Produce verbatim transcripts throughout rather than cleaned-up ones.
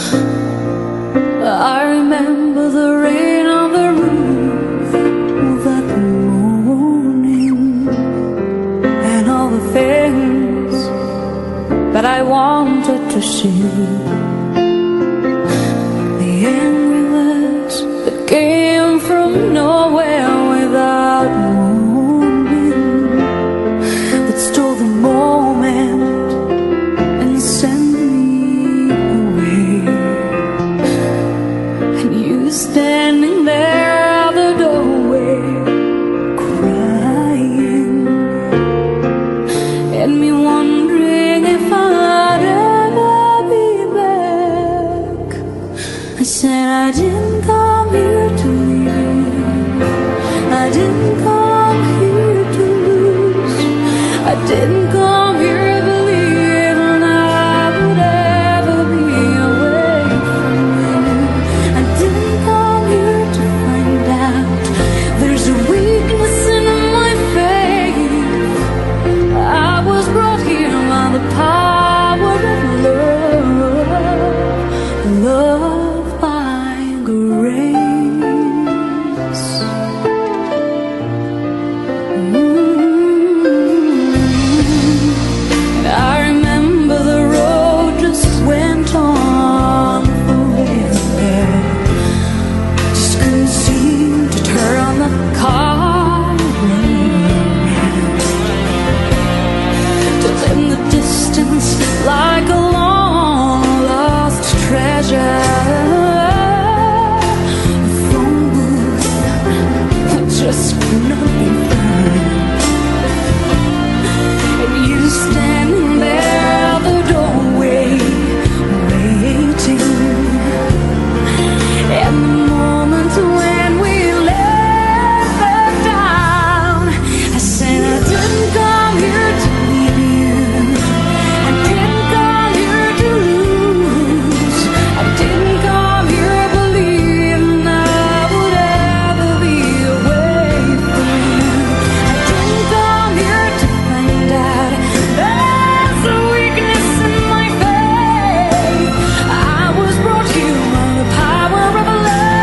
I remember the rain on the roof that morning, and all the things that I wanted to see. The angry words that came from nowhere without warning, that stole the moment and sent me away. And you standing there at the doorway, crying, and me wondering if I'd ever be back. I said I didn't come here to leave, I didn't come here to lose, I didn't come here believing I would ever be away from you. I didn't come here to find out there's a weakness in my faith. I was brought here by the power of love, love by grace. Mm-hmm. And I remember the road just went on forever. Just couldn't seem to turn the car around. Till in the distance, like a long lost treasure, a phone booth that just could not be found. And you standing there at the doorway, waiting. And the moment when we let her down, I said I didn't come here to leave you, I didn't come here to lose, I didn't come here believing I would ever be away from you. I didn't come here to find out there's a weakness in my faith. I was brought here by the power of love.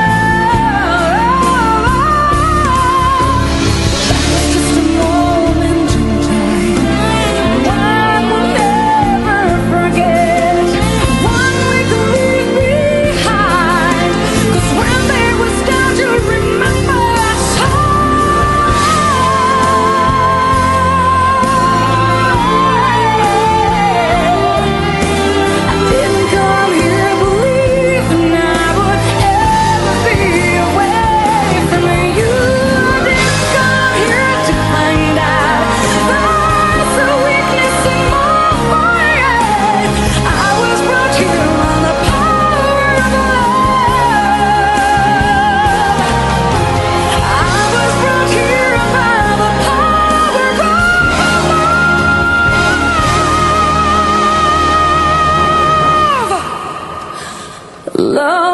That was just a moment in time, one we'll never forget, one we could leave behind. 'Cause when there was doubt, you'll remember that song. I didn't come here believing I would ever be away from you. Didn't come here to find out there's a weakness in my faith. I was brought here on the power of love. I was brought here by the power of love. Love.